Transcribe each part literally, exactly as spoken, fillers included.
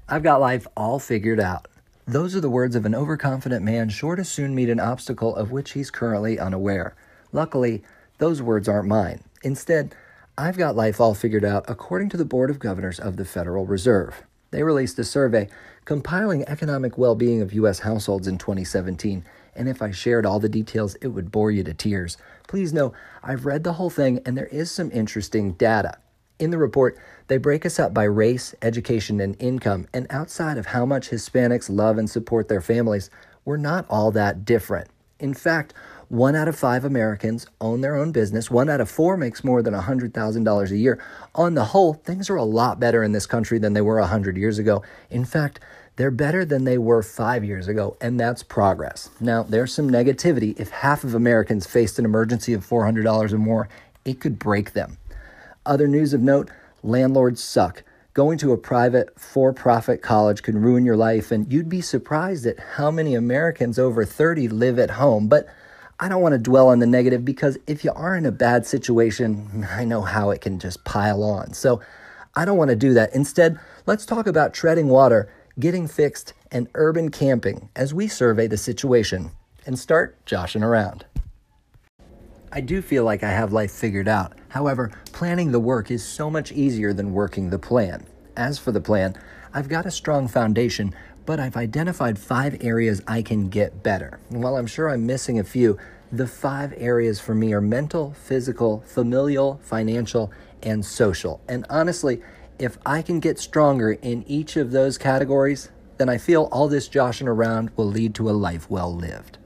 I've got life all figured out. Those are the words of an overconfident man sure to soon meet an obstacle of which he's currently unaware. Luckily, those words aren't mine. Instead, I've got life all figured out according to the Board of Governors of the Federal Reserve. They released a survey compiling economic well-being of U S households in twenty seventeen, and if I shared all the details, it would bore you to tears. Please know, I've read the whole thing, and there is some interesting data. In the report, they break us up by race, education, and income, and outside of how much Hispanics love and support their families, we're not all that different. In fact, one out of five Americans own their own business. One out of four makes more than one hundred thousand dollars a year. On the whole, things are a lot better in this country than they were one hundred years ago. In fact, they're better than they were five years ago, and that's progress. Now, there's some negativity. If half of Americans faced an emergency of four hundred dollars or more, it could break them. Other news of note, landlords suck. Going to a private, for-profit college can ruin your life, and you'd be surprised at how many Americans over thirty live at home. But I don't want to dwell on the negative because if you are in a bad situation, I know how it can just pile on. So I don't want to do that. Instead, let's talk about treading water, getting fixed, and urban camping as we survey the situation and start joshing around. I do feel like I have life figured out. However, planning the work is so much easier than working the plan. As for the plan, I've got a strong foundation, but I've identified five areas I can get better. And while I'm sure I'm missing a few, the five areas for me are mental, physical, familial, financial, and social. And honestly, if I can get stronger in each of those categories, then I feel all this joshing around will lead to a life well lived.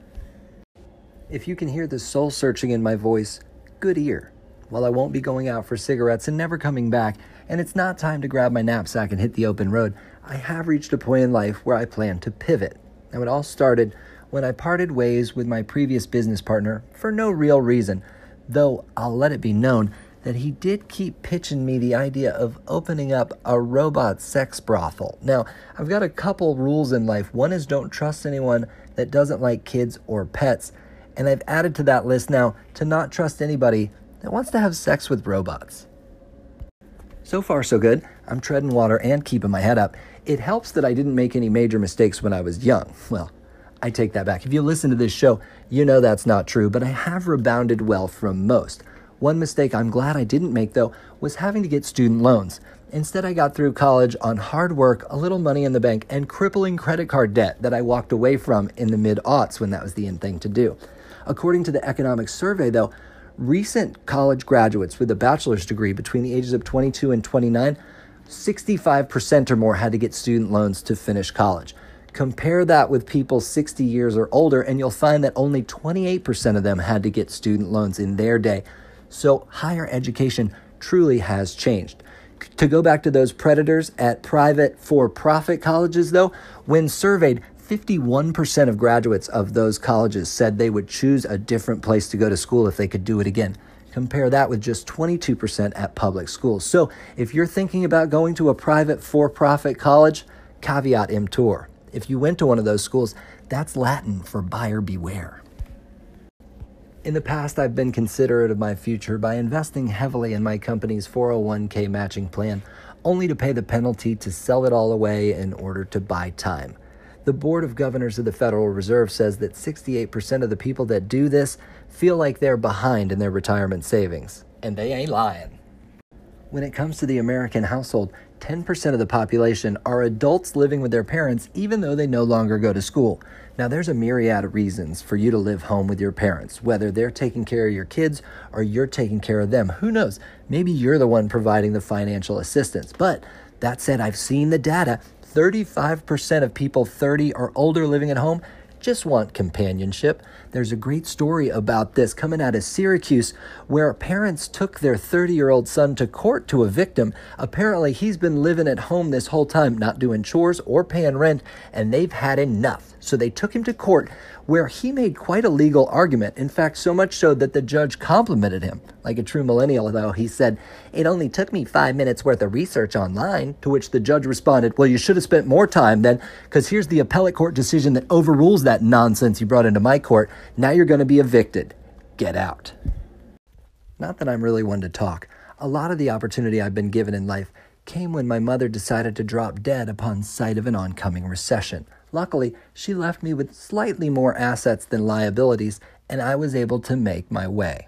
If you can hear the soul searching in my voice, good ear. While I won't be going out for cigarettes and never coming back, and it's not time to grab my knapsack and hit the open road, I have reached a point in life where I plan to pivot. Now, it all started when I parted ways with my previous business partner for no real reason, though I'll let it be known that he did keep pitching me the idea of opening up a robot sex brothel. Now, I've got a couple rules in life. One is don't trust anyone that doesn't like kids or pets. And I've added to that list now to not trust anybody that wants to have sex with robots. So far, so good. I'm treading water and keeping my head up. It helps that I didn't make any major mistakes when I was young. Well, I take that back. If you listen to this show, you know that's not true, but I have rebounded well from most. One mistake I'm glad I didn't make, though, was having to get student loans. Instead, I got through college on hard work, a little money in the bank, and crippling credit card debt that I walked away from in the mid-aughts when that was the in thing to do. According to the economic survey, though, recent college graduates with a bachelor's degree between the ages of twenty-two and twenty-nine, sixty-five percent or more had to get student loans to finish college. Compare that with people sixty years or older, and you'll find that only twenty-eight percent of them had to get student loans in their day. So higher education truly has changed. To go back to those predators at private for-profit colleges, though, when surveyed, fifty-one percent of graduates of those colleges said they would choose a different place to go to school if they could do it again. Compare that with just twenty-two percent at public schools. So if you're thinking about going to a private for-profit college, caveat emptor. If you went to one of those schools, that's Latin for buyer beware. In the past, I've been considerate of my future by investing heavily in my company's four oh one k matching plan, only to pay the penalty to sell it all away in order to buy time. The Board of Governors of the Federal Reserve says that sixty-eight percent of the people that do this feel like they're behind in their retirement savings. And they ain't lying. When it comes to the American household, ten percent of the population are adults living with their parents even though they no longer go to school. Now, there's a myriad of reasons for you to live home with your parents, whether they're taking care of your kids or you're taking care of them. Who knows? Maybe you're the one providing the financial assistance. But that said, I've seen the data. thirty-five percent of people thirty or older living at home just want companionship. There's a great story about this coming out of Syracuse where parents took their thirty-year-old son to court to evict him. Apparently, he's been living at home this whole time, not doing chores or paying rent, and they've had enough. So they took him to court where he made quite a legal argument. In fact, so much so that the judge complimented him. Like a true millennial, though, he said, "It only took me five minutes worth of research online," to which the judge responded, "Well, you should have spent more time then, because here's the appellate court decision that overrules that nonsense you brought into my court. Now you're going to be evicted. Get out." Not that I'm really one to talk. A lot of the opportunity I've been given in life came when my mother decided to drop dead upon sight of an oncoming recession. Luckily, she left me with slightly more assets than liabilities, and I was able to make my way.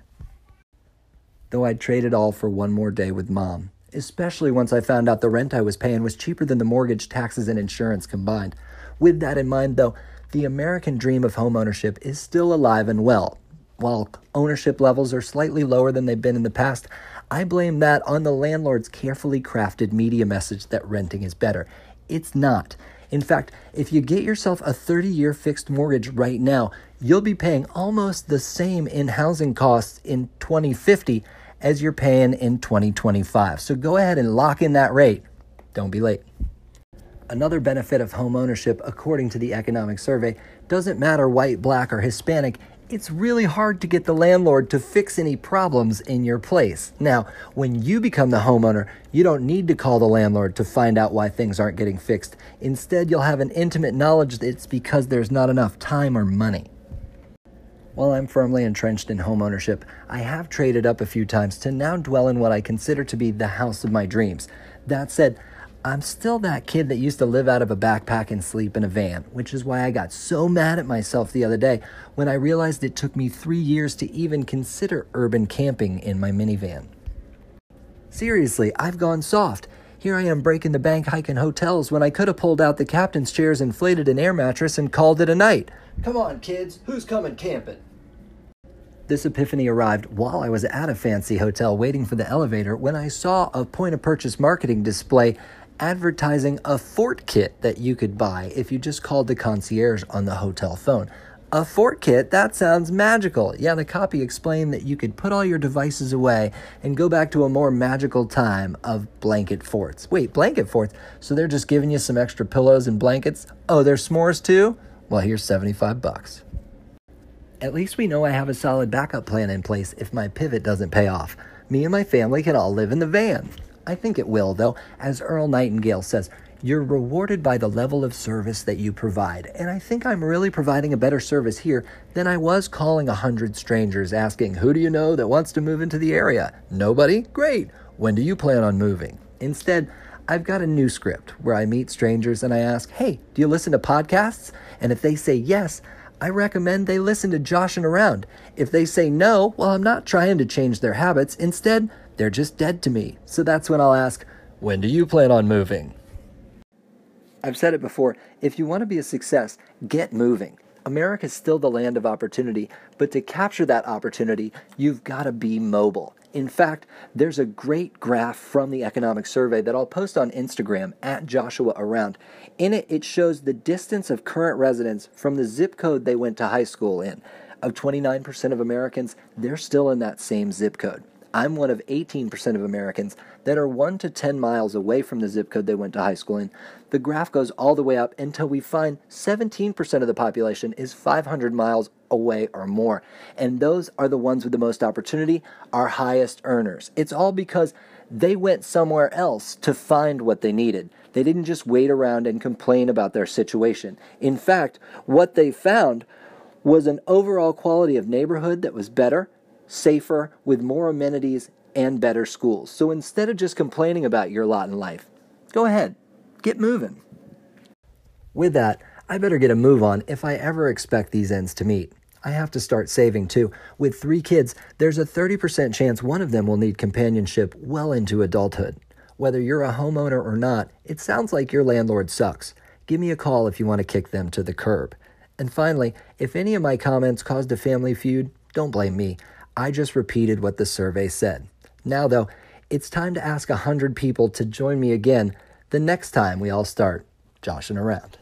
Though I'd trade it all for one more day with Mom, especially once I found out the rent I was paying was cheaper than the mortgage, taxes, and insurance combined. With that in mind, though, the American dream of homeownership is still alive and well. While ownership levels are slightly lower than they've been in the past, I blame that on the landlord's carefully crafted media message that renting is better. It's not. In fact, if you get yourself a thirty-year fixed mortgage right now, you'll be paying almost the same in housing costs in twenty fifty as you're paying in twenty twenty-five. So go ahead and lock in that rate. Don't be late. Another benefit of home ownership, according to the economic survey, doesn't matter white, black, or Hispanic. It's really hard to get the landlord to fix any problems in your place. Now, when you become the homeowner, you don't need to call the landlord to find out why things aren't getting fixed. Instead, you'll have an intimate knowledge that it's because there's not enough time or money. While I'm firmly entrenched in homeownership, I have traded up a few times to now dwell in what I consider to be the house of my dreams. That said, I'm still that kid that used to live out of a backpack and sleep in a van, which is why I got so mad at myself the other day when I realized it took me three years to even consider urban camping in my minivan. Seriously, I've gone soft. Here I am breaking the bank hiking hotels when I could have pulled out the captain's chairs, inflated an air mattress, and called it a night. Come on, kids, who's coming camping? This epiphany arrived while I was at a fancy hotel waiting for the elevator when I saw a point-of-purchase marketing display advertising a fort kit that you could buy if you just called the concierge on the hotel phone. A fort kit? That sounds magical. Yeah, the copy explained that you could put all your devices away and go back to a more magical time of blanket forts. Wait, blanket forts? So they're just giving you some extra pillows and blankets? Oh, there's s'mores too? Well, here's seventy-five bucks. At least we know I have a solid backup plan in place if my pivot doesn't pay off. Me and my family can all live in the van. I think it will, though. As Earl Nightingale says, you're rewarded by the level of service that you provide. And I think I'm really providing a better service here than I was calling a hundred strangers asking, who do you know that wants to move into the area? Nobody? Great. When do you plan on moving? Instead, I've got a new script where I meet strangers and I ask, hey, do you listen to podcasts? And if they say yes, I recommend they listen to Joshin' Around. If they say no, well, I'm not trying to change their habits. Instead, they're just dead to me. So that's when I'll ask, when do you plan on moving? I've said it before, if you want to be a success, get moving. America's still the land of opportunity, but to capture that opportunity, you've got to be mobile. In fact, there's a great graph from the economic survey that I'll post on Instagram at Joshua Around. In it, it shows the distance of current residents from the zip code they went to high school in. Of twenty-nine percent of Americans, they're still in that same zip code. I'm one of eighteen percent of Americans that are one to ten miles away from the zip code they went to high school in. The graph goes all the way up until we find seventeen percent of the population is five hundred miles away or more. And those are the ones with the most opportunity, our highest earners. It's all because they went somewhere else to find what they needed. They didn't just wait around and complain about their situation. In fact, what they found was an overall quality of neighborhood that was better, safer, with more amenities, and better schools. So instead of just complaining about your lot in life, go ahead, get moving. With that, I better get a move on if I ever expect these ends to meet. I have to start saving too. With three kids, there's a thirty percent chance one of them will need companionship well into adulthood. Whether you're a homeowner or not, it sounds like your landlord sucks. Give me a call if you want to kick them to the curb. And finally, if any of my comments caused a family feud, don't blame me. I just repeated what the survey said. Now, though, it's time to ask a hundred people to join me again the next time we all start joshing around.